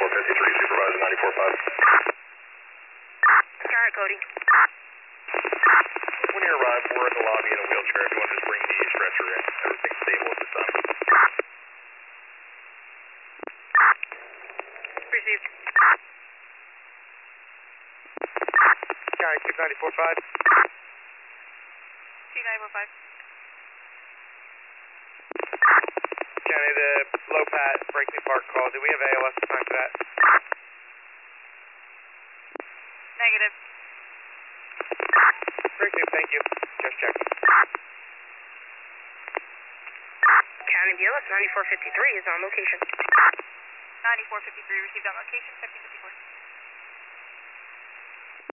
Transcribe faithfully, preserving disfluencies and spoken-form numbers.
fifty-three, supervisor ninety-four point five. Alright, Cody. When you arrive, we're in the lobby in a wheelchair. If you want to just bring the stretcher in, everything's stable at this time. Received. County two ninety-four point five. two nine four five. County, the low pat Brakely Park call. Do we have A L S assigned for that? Negative. Brakely, thank you. Just checking. County B L S ninety-four fifty-three is on location. ninety-four fifty-three received on location, fifty fifty-four.